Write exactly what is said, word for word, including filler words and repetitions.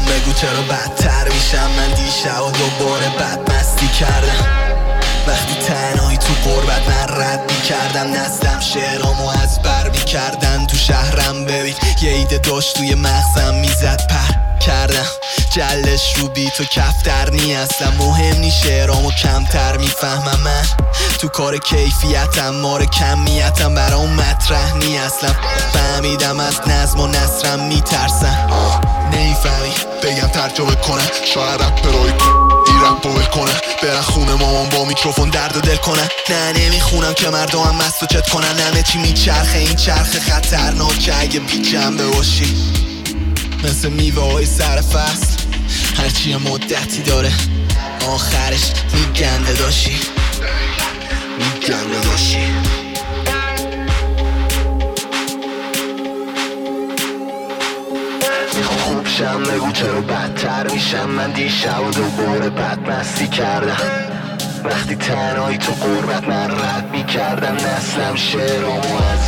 بگو چرا بدتر میشم. من دیشب و دوباره بدمستی کردم. وقتی تنهایی تو غربت من رد میکردم، نسلم شعرامو از بر میکردن. تو شهرم ببین یه ایده داشت توی مغزم میزد پر کردم. جلش رو بی تو کفتر نی اصلا مهم نی، شعرامو کمتر میفهمم. من تو کار کیفیتم، مار کمیتم برام مطرح نی اصلا. فهمیدم از نظم و نثرم میترسم. نمیفهمی بگم ترجمه کنه، شاید رپرای این رپ رو ول کنه، برن خونه مامان با میکروفون درد و دل کنن. نه نمیخونم که مردمم مست و چت کنن. همه چی میچرخه، این چرخ خطرناکه اگه بی جنبه باشی. مثل میوه های سر فصل، هرچی مدتی داره آخرش میگنده داشی، میگنده داشی. میخوام خوب شم بگو چرا بدتر میشم. من دیشب و دوباره بدمستی کردم. وقتی تنهایی تو غربت من رد میکردم، نسلم شعرامو از